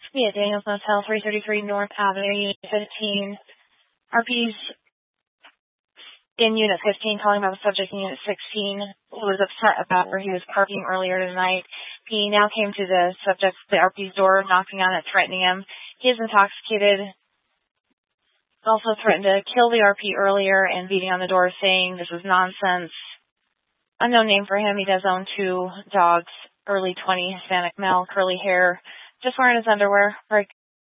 Me at Daniels Motel, 333 North Avenue, Unit 15. RP's in Unit 15 calling about the subject in Unit 16 who was upset about where he was parking earlier tonight. He now came to the RP's door, knocking on it, threatening him. He is intoxicated. Also threatened to kill the RP earlier and beating on the door, saying this is nonsense. Unknown name for him. He does own 2 dogs, early 20, Hispanic male, curly hair, just wearing his underwear.